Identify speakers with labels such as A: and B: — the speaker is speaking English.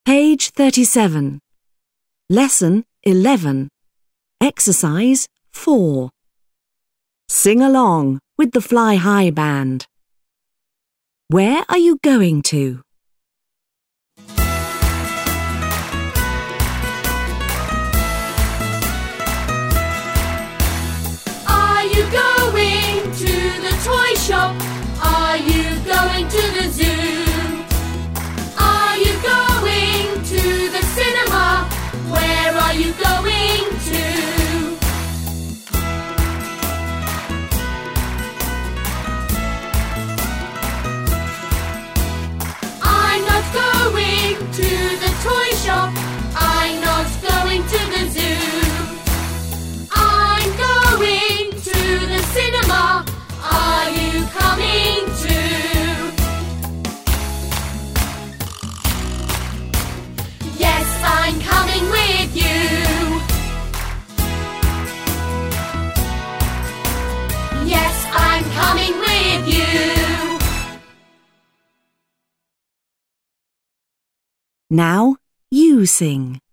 A: Page 37. Lesson 11. Exercise 4. Sing along with the Fly High Band. Where are you going to?
B: Are you going to the toy shop? Are you going to the zoo? Are you going to the cinema? Where are you going to? I'm not going to the toy shop. I'm not going to the zoo. I'm going to the cinema. Are you coming too? Yes, I'm coming with you. Yes, I'm coming with you.
A: Now you sing.